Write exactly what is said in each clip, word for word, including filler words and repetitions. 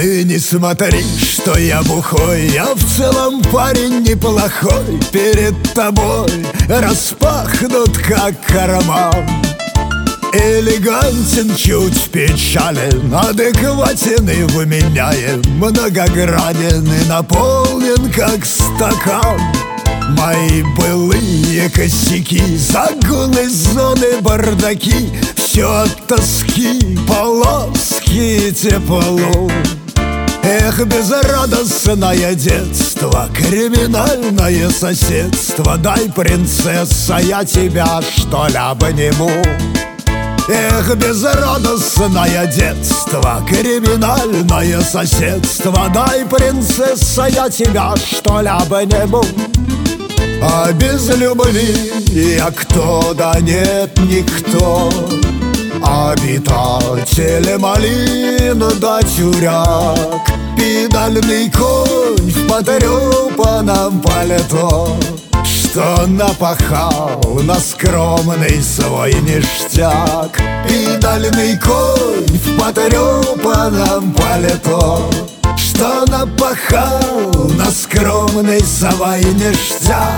Ты не смотри, что я бухой, я в целом парень неплохой. Перед тобой распахнут, как карман. Элегантен, чуть печален, адекватен и вменяем, многогранен и наполнен, как стакан. Мои былые косяки, загулы, зоны, бардаки, все от тоски, полоски и тепло. Эх, безрадостное детство, криминальное соседство. Дай, принцесса, я тебя, что ли, обниму. Эх, безрадостное детство, криминальное соседство. Дай, принцесса, я тебя, что ли, обниму. А без любви я кто? Да нет, никто. Обитатели малин да тюряк, педальный конь в потрепанном пальто, что напахал на скромный свой ништяк. Педальный конь в потрепанном пальто, что напахал на скромный свой ништяк.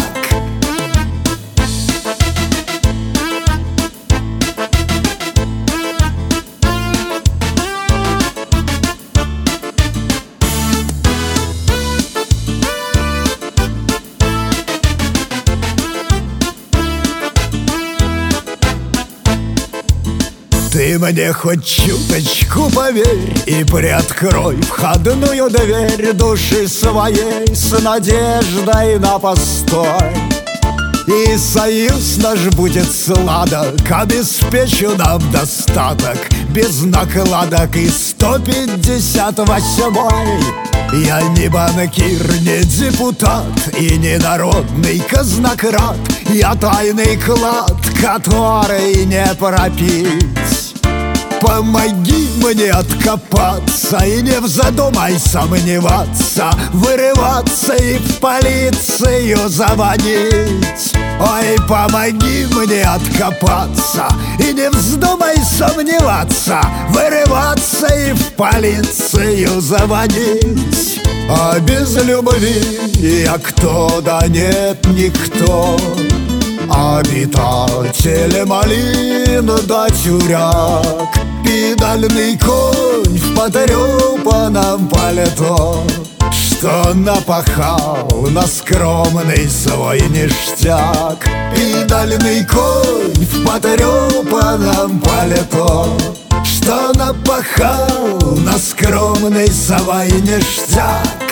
Ты мне хоть чуточку поверь и приоткрой входную дверь души своей с надеждой на постой. И союз наш будет сладок, обеспечу нам достаток, без накладок. И сто пятьдесят восьмой я не банкир, не депутат и не народный казнократ. Я тайный клад, который не пропить. Помоги мне откопаться и не вздумай сомневаться, вырываться и в полицию звонить. Ой, помоги мне откопаться и не вздумай сомневаться, вырываться и в полицию звонить. А без любви я кто? Да нет, никто. Обитатели малин да тюряк, педальный конь в потрепанном пальто, что напахал на скромный свой ништяк. Педальный конь в потрепанном пальто, что напахал на скромный свой ништяк.